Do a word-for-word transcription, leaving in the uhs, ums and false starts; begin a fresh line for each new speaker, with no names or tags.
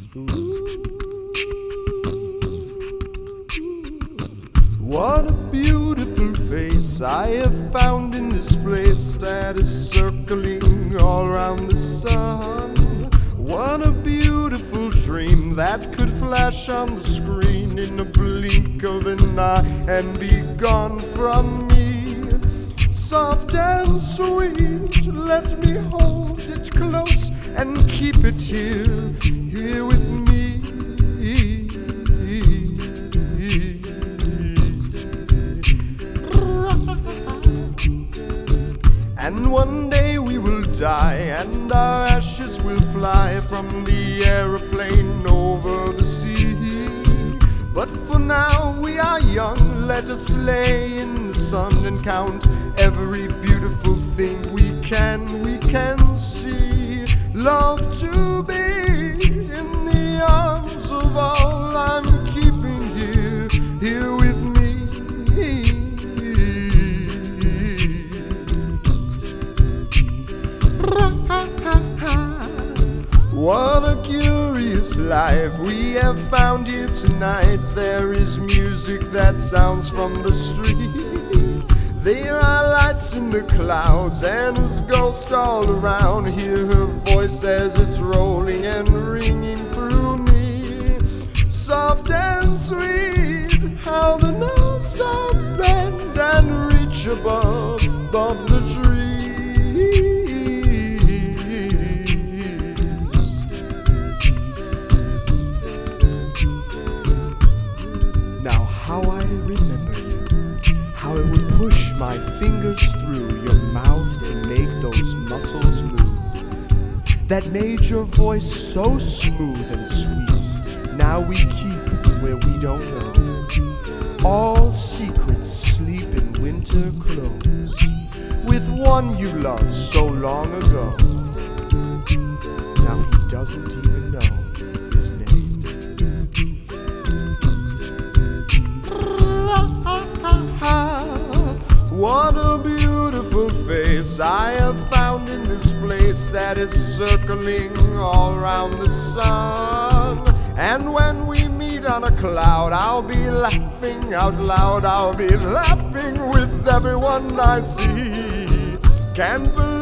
What a beautiful face I have found in this place that is circling all around the sun. What a beautiful dream that could flash on the screen in a blink of an eye and be gone from me. Soft and sweet, let me hold it close and keep it here, here with me. And one day we will die, and our ashes will fly from the aeroplane over the sea. But for now we are young, let us lay in the sun and count every beautiful thing we can, we can see. Love to be in the arms of all I'm keeping here, here with me. What a curious life we have found here tonight. There is music that sounds from the street. There are lights in the clouds and there's ghosts all around. Hear her voice as it's rolling and ringing through me. Soft and sweet, how the notes are bend and reach above, above the trees. Now how I remember you, how it would push my fingers through your mouth to make those muscles move, that made your voice so smooth and sweet. Now we keep where we don't know. All secrets sleep in winter clothes, with one you loved so long ago. Now he doesn't even know his name. What a beautiful face I have found in this place that is circling all around the sun. And when we meet on a cloud, I'll be laughing out loud. I'll be laughing with everyone I see. Can't believe